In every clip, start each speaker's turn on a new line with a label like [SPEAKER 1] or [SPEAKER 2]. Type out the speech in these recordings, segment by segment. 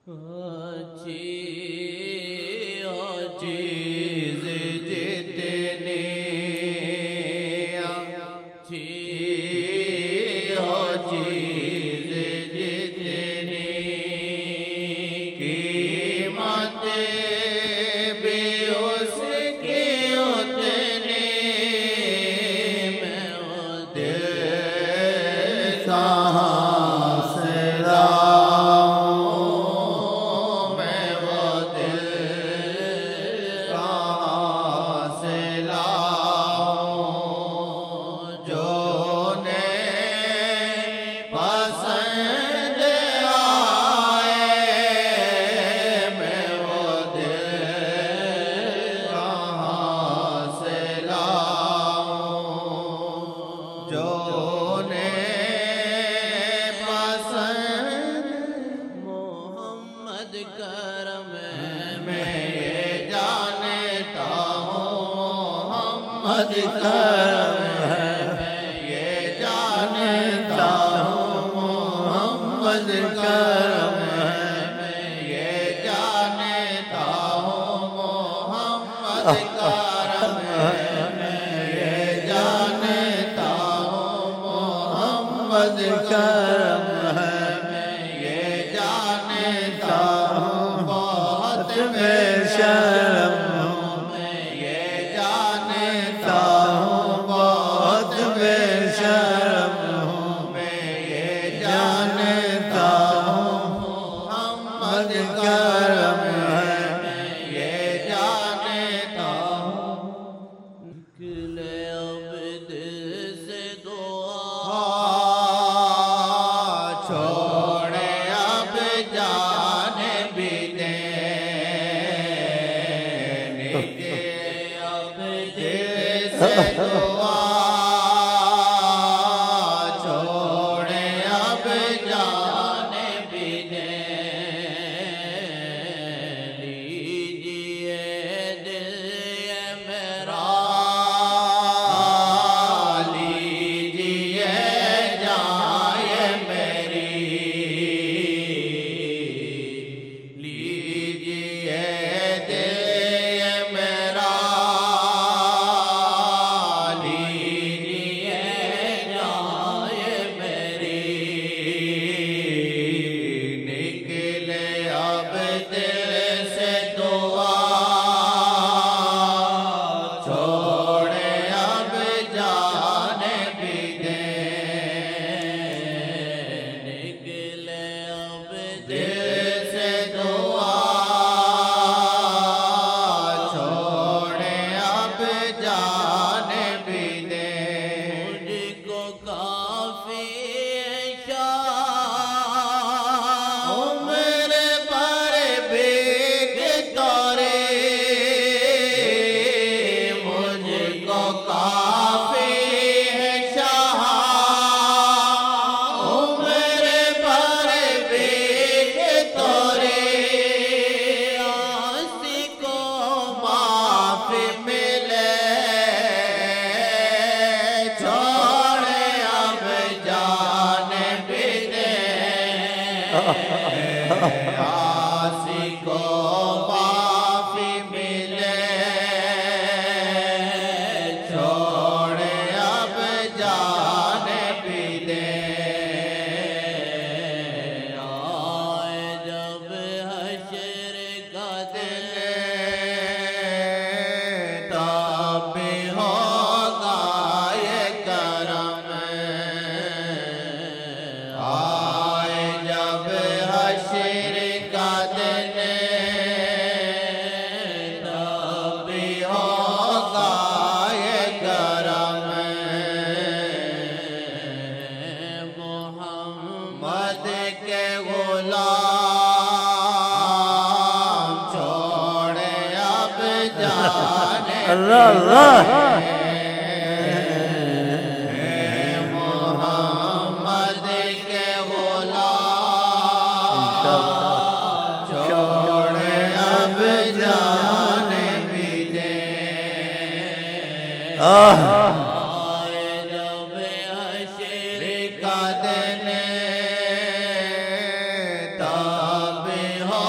[SPEAKER 1] तब हो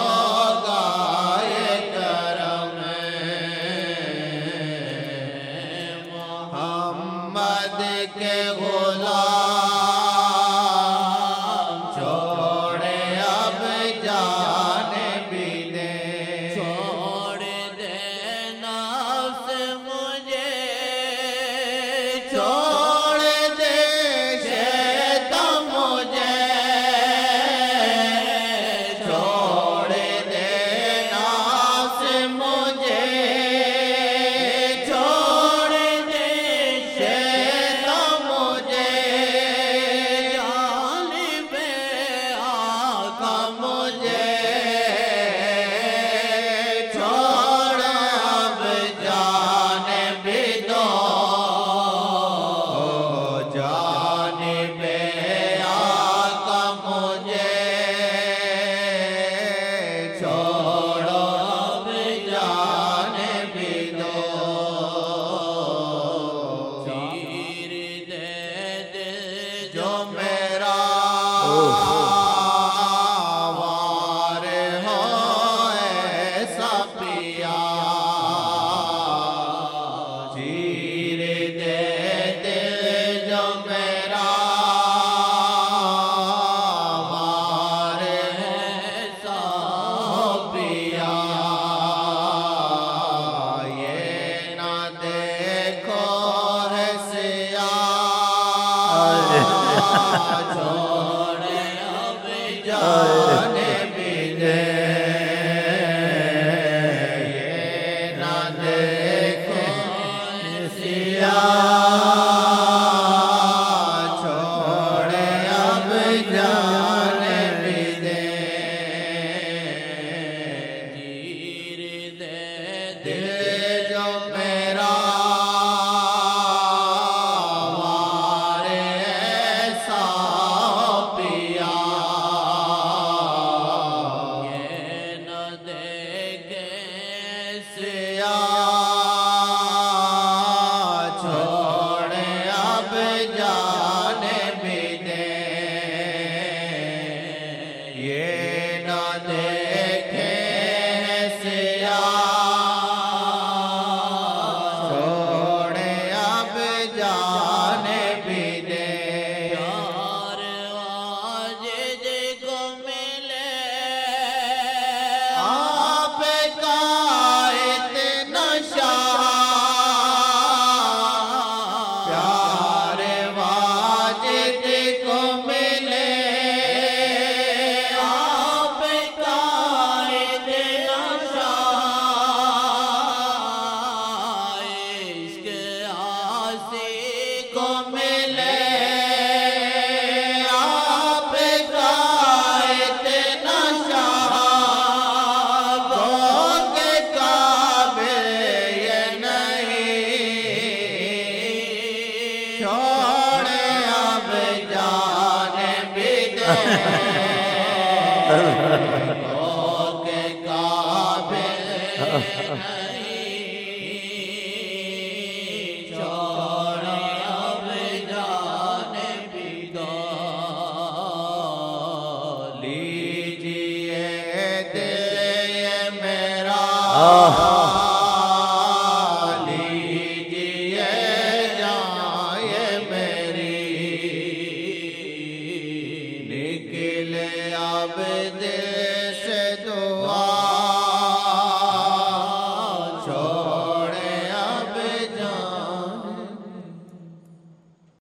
[SPEAKER 1] जाने भी दे।
[SPEAKER 2] छोड़ दे नफ्स मुझे,
[SPEAKER 1] छोड़ दे शैतान मुझे, छोड़ दे नफ्स मुझे, छोड़ दे शैतान मुझे,
[SPEAKER 2] जालिबे आका
[SPEAKER 1] मुझे छोड़ अब जाने भी दो। जाने पे आका मुझे छोड़ो अब जाने भी दो।
[SPEAKER 2] चीर दे दे
[SPEAKER 1] जो मेरा वार हो ऐसा पिया, चीर दे दे जो मेरा वार ऐसा पिया। ये ना देखो है सिया, छोड़ अब जाने भी दे। ये ना देखो सिया, छोड़ अब जाने भी दे।
[SPEAKER 2] चीर दे
[SPEAKER 1] दे जो मेरा वार ऐसा पिया,
[SPEAKER 2] ये न देखे
[SPEAKER 1] सिया छोड़ अब जाने भी दे। ये ना देखे सिया छोड़ अब जाने भी दे।
[SPEAKER 2] प्यार आज जिसको मिले,
[SPEAKER 1] आप का इतना प्यार वाजिद को मिले, आप का इतना
[SPEAKER 2] इश्क आसी
[SPEAKER 1] को मिले, आप का इतना के काबिल ये नहीं, छोड़ अब जाने भी दे। के काबिल नहीं, छोड़ अब जाने भी दो। लीजिए दिल ये मेरा